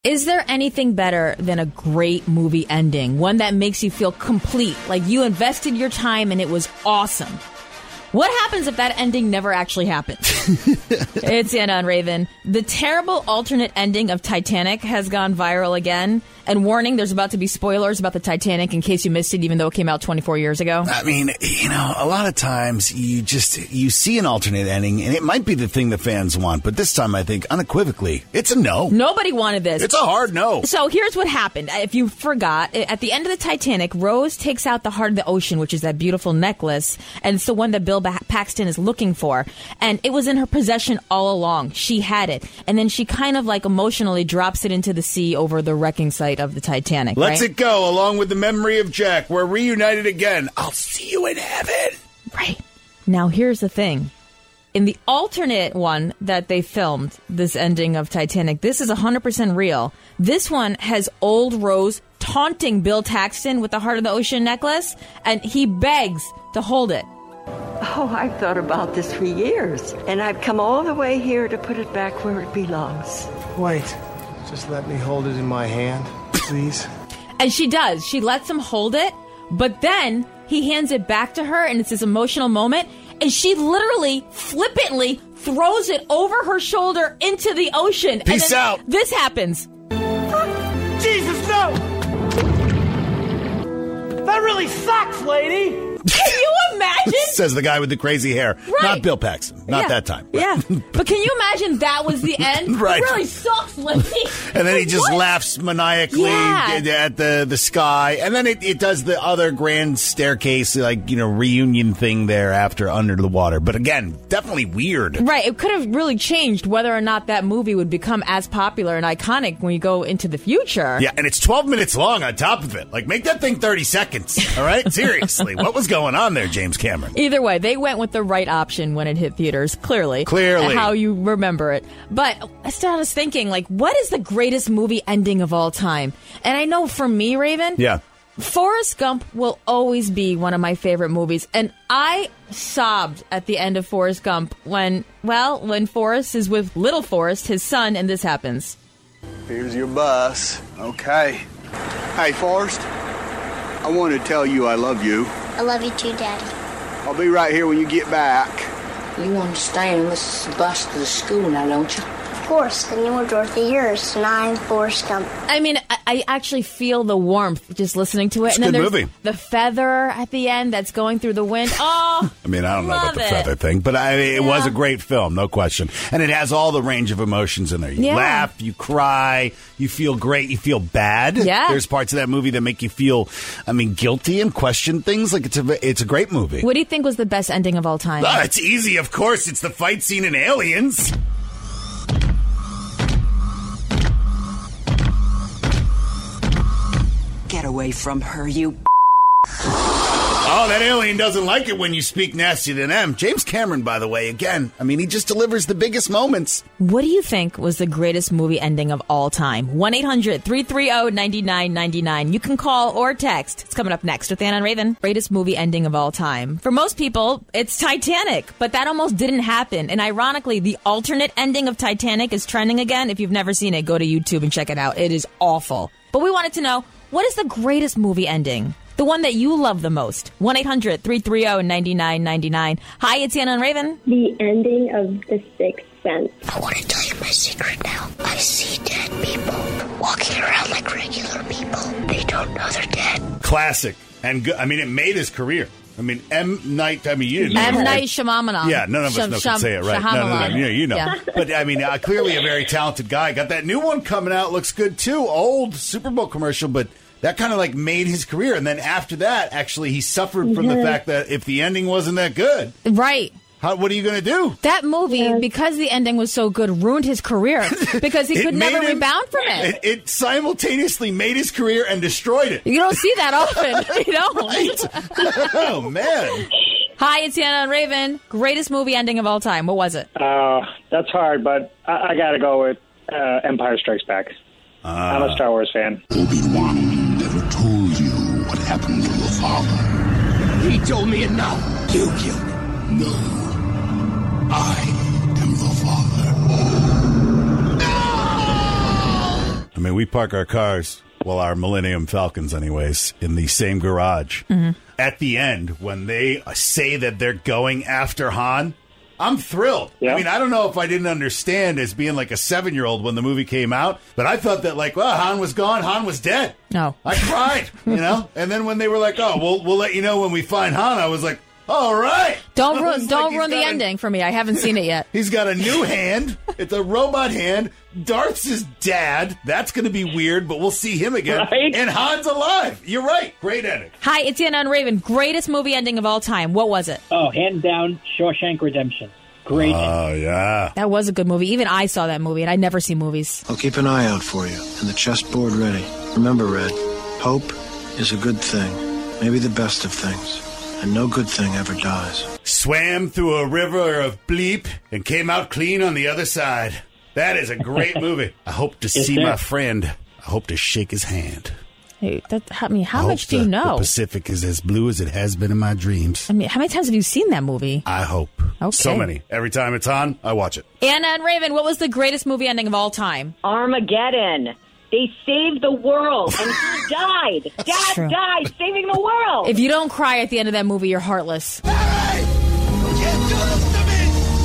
Is there anything better than a great movie ending? One that makes you feel complete, like you invested your time and it was awesome. What happens if that ending never actually happens? It's Anna and Raven. The terrible alternate ending of Titanic has gone viral again. And warning, there's about to be spoilers about the Titanic in case you missed it, even though it came out 24 years ago. I mean, a lot of times you see an alternate ending, and it might be the thing the fans want. But this time, I think, unequivocally, it's a no. Nobody wanted this. It's a hard no. So here's what happened. If you forgot, at the end of the Titanic, Rose takes out the Heart of the Ocean, which is that beautiful necklace. And it's the one that Bill Paxton is looking for. And it was in her possession all along. She had it. And then she kind of like emotionally drops it into the sea over the wrecking site of the Titanic. Lets it go along with the memory of Jack. We're reunited again. I'll see you in heaven. Right. Now, here's the thing. In the alternate one that they filmed, this ending of Titanic, this is 100% real. This one has old Rose taunting Bill Paxton with the Heart of the Ocean necklace, and he begs to hold it. Oh, I've thought about this for years, and I've come all the way here to put it back where it belongs. Wait, just let me hold it in my hand, please. And she does. She lets him hold it, but then he hands it back to her, and it's this emotional moment, and she literally, flippantly throws it over her shoulder into the ocean. Peace out. This happens. Jesus, no! That really sucks, lady! Can you imagine? Says the guy with the crazy hair. Right. Not Bill Paxton. Not that time. Yeah. But can you imagine that was the end? Right. It really sucks, lady. And then he just laughs maniacally at the sky. And then it does the other grand staircase, reunion thing there after under the water. But again, definitely weird. Right. It could have really changed whether or not that movie would become as popular and iconic when you go into the future. Yeah, and it's 12 minutes long on top of it. Like, make that thing 30 seconds. All right? Seriously. What was going on there, James Cameron? Either way, they went with the right option when it hit theaters, clearly. How you remember it. But I started thinking, what is the greatest movie ending of all time? And I know for me, Raven, Forrest Gump will always be one of my favorite movies. And I sobbed at the end of Forrest Gump when Forrest is with little Forrest, his son, and this happens. Here's your bus. Okay. Hey, Forrest, I want to tell you I love you. I love you too, Daddy. I'll be right here when you get back. You understand this is the bus to the school now, don't you? Of course, then you were Dorothy Hears, and I'm Forrest Gump. I mean, I actually feel the warmth just listening to it. It's a good movie. The feather at the end that's going through the wind. Oh, I mean, I don't know about the feather thing, but it was a great film, no question. And it has all the range of emotions in there. You laugh, you cry, you feel great, you feel bad. Yeah. There's parts of that movie that make you feel, guilty and question things. It's a great movie. What do you think was the best ending of all time? It's easy, of course. It's the fight scene in Aliens. Get away from her, you... Oh, that alien doesn't like it when you speak nasty to them. James Cameron, by the way, again, he just delivers the biggest moments. What do you think was the greatest movie ending of all time? 1-800-330-9999. You can call or text. It's coming up next with Anna and Raven. Greatest movie ending of all time. For most people, it's Titanic, but that almost didn't happen. And ironically, the alternate ending of Titanic is trending again. If you've never seen it, go to YouTube and check it out. It is awful. But we wanted to know, what is the greatest movie ending? The one that you love the most. 1-800-330-9999. Hi, it's Anna and Raven. The ending of The Sixth Sense. I want to tell you my secret now. I see dead people walking around like regular people. They don't know they're dead. Classic. And good. It made his career. M. Night, you didn't know. M. Night Shyamalan. Yeah, none of us can say it right. No. You know. Yeah. But, clearly a very talented guy. Got that new one coming out. Looks good, too. Old Super Bowl commercial, but that kind of made his career. And then after that, actually, he suffered from the fact that if the ending wasn't that good. Right. What are you going to do? That movie, because the ending was so good, ruined his career because he could never rebound from it. It simultaneously made his career and destroyed it. You don't see that often. You don't. Right? Oh, man. Hi, it's Anna and Raven. Greatest movie ending of all time. What was it? That's hard, but I got to go with Empire Strikes Back. I'm a Star Wars fan. Obi-Wan never told you what happened to your father. He told me enough. You killed him. No. I am the father. I mean, we park our cars, well, our Millennium Falcons anyways, in the same garage. Mm-hmm. At the end, when they say that they're going after Han, I'm thrilled. Yeah. I mean, I don't know if I didn't understand as being like a 7-year-old when the movie came out, but I thought that, like, well, Han was gone, Han was dead. No. I cried, you know? And then when they were like, oh, we'll let you know when we find Han, I was like, all right. Don't ruin the ending for me. I haven't seen it yet. He's got a new hand. It's a robot hand. Darth's his dad. That's going to be weird, but we'll see him again. Right? And Han's alive. You're right. Great ending. Hi, it's Anna and Raven. Greatest movie ending of all time. What was it? Oh, hands down, Shawshank Redemption. Great. Oh, yeah. That was a good movie. Even I saw that movie, and I never see movies. I'll keep an eye out for you and the chessboard ready. Remember, Red, hope is a good thing, maybe the best of things. And no good thing ever dies. Swam through a river of bleep and came out clean on the other side. That is a great movie. I hope to see my friend. I hope to shake his hand. Hey, how much do you know? The Pacific is as blue as it has been in my dreams. I mean, how many times have you seen that movie? I hope. Okay. So many. Every time it's on, I watch it. Anna and Raven, what was the greatest movie ending of all time? Armageddon. They saved the world, and he died. Dad died saving the world. If you don't cry at the end of that movie, you're heartless. Hey! You can't do this to me!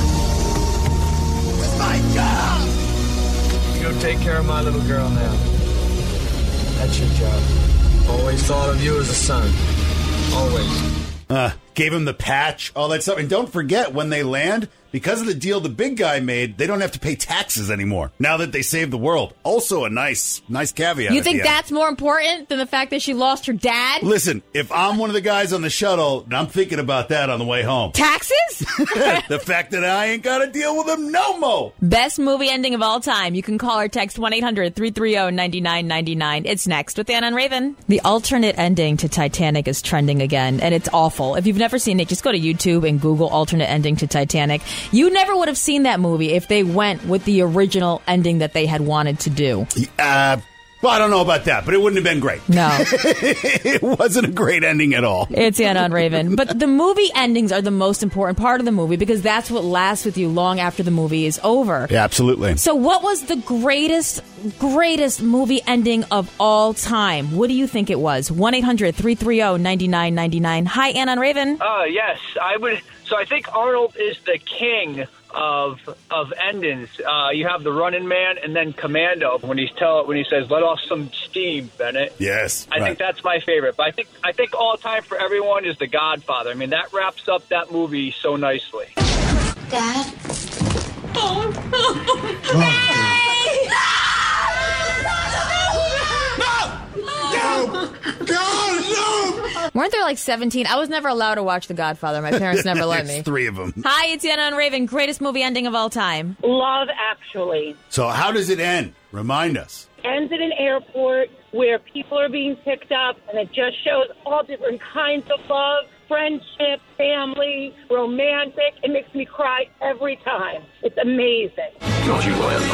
It's my job! You go take care of my little girl now. That's your job. Always thought of you as a son. Always. Gave him the patch, all that stuff. And don't forget, when they land, because of the deal the big guy made, they don't have to pay taxes anymore now that they saved the world. Also a nice caveat. You think that's more important than the fact that she lost her dad? Listen, if I'm one of the guys on the shuttle, I'm thinking about that on the way home. Taxes? The fact that I ain't got to deal with them no more. Best movie ending of all time. You can call or text 1-800-330-9999. It's next with Anna and Raven. The alternate ending to Titanic is trending again, and it's awful. If you've never seen it, just go to YouTube and Google alternate ending to Titanic. You never would have seen that movie if they went with the original ending that they had wanted to do. Well, I don't know about that, but it wouldn't have been great. No. It wasn't a great ending at all. It's Anna and Raven. But the movie endings are the most important part of the movie because that's what lasts with you long after the movie is over. Yeah, absolutely. So what was the greatest movie ending of all time? What do you think it was? 1-800-330-9999. Hi, Anna and Raven. Yes, I would. So I think Arnold is the king of endings. You have the Running Man and then Commando when he says, "Let off some steam, Bennett." Yes, I think that's my favorite. But I think all time for everyone is The Godfather. I mean, that wraps up that movie so nicely. Dad? Weren't there like 17? I was never allowed to watch The Godfather. My parents never let me. 3 of them. Hi, it's Anna and Raven. Greatest movie ending of all time. Love Actually. So how does it end? Remind us. Ends at an airport where people are being picked up, and it just shows all different kinds of love, friendship, family, romantic. It makes me cry every time. It's amazing. Don't you go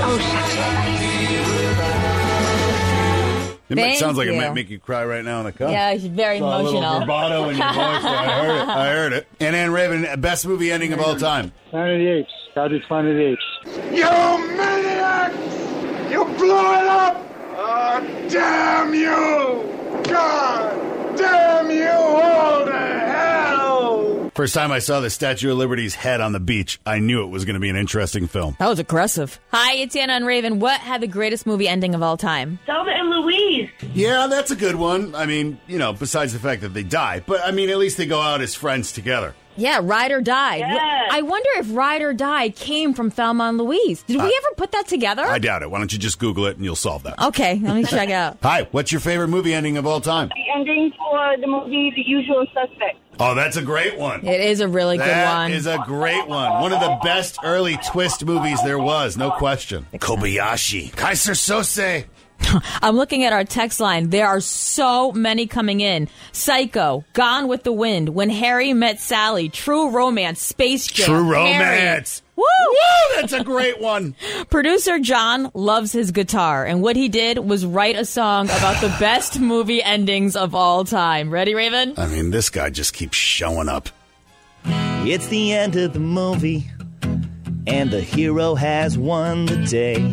It sounds like it might make you cry right now on the cup. Yeah, it's very emotional. A little bravado in your voice. I heard it. And Ann Raven, best movie ending of all time. Planet of the Apes. Gotta do Planet of the Apes. You maniac! You blew it up! Oh, damn you! God damn you all to hell! First time I saw the Statue of Liberty's head on the beach, I knew it was going to be an interesting film. That was aggressive. Hi, it's Anna and Raven. What had the greatest movie ending of all time? Thelma and Louise. Yeah, that's a good one. I mean, besides the fact that they die. But, I mean, at least they go out as friends together. Yeah, Ride or Die. Yes. I wonder if Ride or Die came from Thelma and Louise. Did we ever put that together? I doubt it. Why don't you just Google it and you'll solve that. Okay, let me check it out. Hi, what's your favorite movie ending of all time? The ending for the movie The Usual Suspects. Oh, that's a great one. It is a really good one. That is a great one. One of the best early twist movies there was, no question. Kobayashi. Kaiser Sose. I'm looking at our text line. There are so many coming in. Psycho, Gone with the Wind, When Harry Met Sally, True Romance, Space Jam. True Romance. Woo! Woo! That's a great one. Producer John loves his guitar, and what he did was write a song about the best movie endings of all time. Ready, Raven? I mean, this guy just keeps showing up. It's the end of the movie, and the hero has won the day.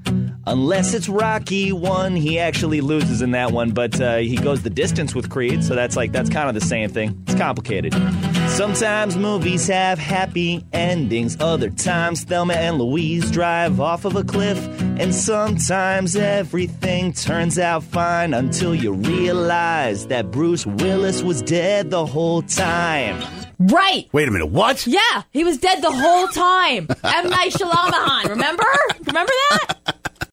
Unless it's Rocky 1, he actually loses in that one, but he goes the distance with Creed, so that's kind of the same thing. It's complicated. Sometimes movies have happy endings, other times Thelma and Louise drive off of a cliff, and sometimes everything turns out fine until you realize that Bruce Willis was dead the whole time. Right. Wait a minute, what? Yeah, he was dead the whole time. M. Night Shyamalan, remember? Remember that?